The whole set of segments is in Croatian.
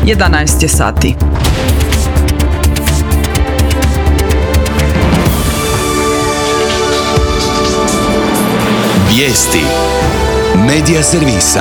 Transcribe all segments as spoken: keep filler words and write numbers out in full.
jedanaest je sati. Vijesti Medija servisa.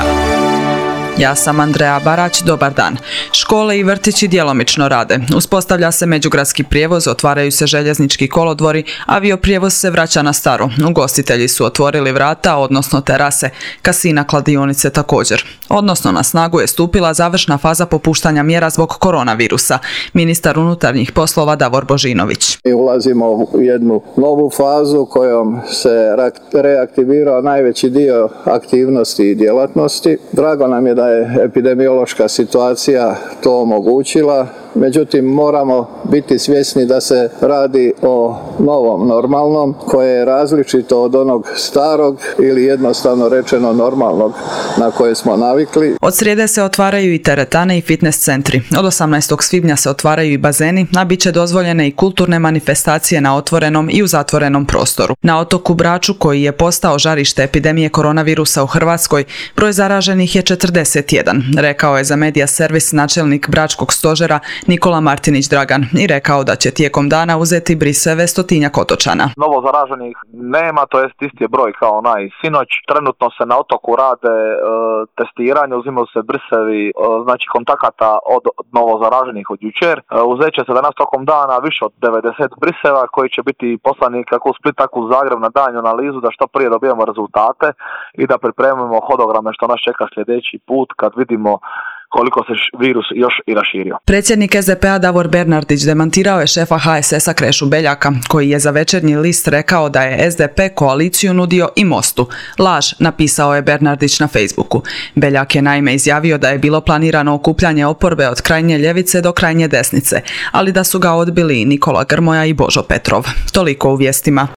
Ja sam Andreja Barać, dobar dan. Škole i vrtići djelomično rade. Uspostavlja se međugradski prijevoz, otvaraju se željeznički kolodvori, avioprijevoz se vraća na staro. Ugostitelji su otvorili vrata, odnosno terase, kasina, kladionice također. Odnosno na snagu je stupila završna faza popuštanja mjera zbog koronavirusa. Ministar unutarnjih poslova Davor Božinović. Mi ulazimo u jednu novu fazu kojom se reaktivirao najveći dio aktivnosti i djelatnosti. Drago nam je da je epidemiološka situacija to omogućila, međutim moramo biti svjesni da se radi o novom normalnom koje je različito od onog starog ili jednostavno rečeno normalnog na koje smo navikli. Od srijede se otvaraju i teretane i fitness centri. Od osamnaestog svibnja se otvaraju i bazeni, a bit će dozvoljene i kulturne manifestacije na otvorenom i u zatvorenom prostoru. Na otoku Braču, koji je postao žarište epidemije koronavirusa u Hrvatskoj, broj zaraženih je četrdeset jedan, rekao je za Medija servis načelnik Bračkog stožera Nikola Martinić Dragan i rekao da će tijekom dana uzeti briseve stotinjak otočana. Novo zaraženih nema, to jest isti je broj kao onaj sinoć. Trenutno se na otoku rade e, testiranje, uzimaju se brisevi e, znači kontakata od novo zaraženih od jučer. E, uzet će se danas tokom dana više od devedeset briseva koji će biti poslani kako u Split, tako u Zagreb na daljnju analizu da što prije dobijemo rezultate i da pripremimo hodograme što nas čeka sljedeći put kad vidimo koliko se virus još i raširio. Predsjednik S D P-a Davor Bernardić demantirao je šefa H S S-a Krešu Beljaka, koji je za Večernji list rekao da je S D P koaliciju nudio i Mostu. Laž, napisao je Bernardić na Facebooku. Beljak je naime izjavio da je bilo planirano okupljanje oporbe od krajnje ljevice do krajnje desnice, ali da su ga odbili Nikola Grmoja i Božo Petrov. Toliko u vijestima.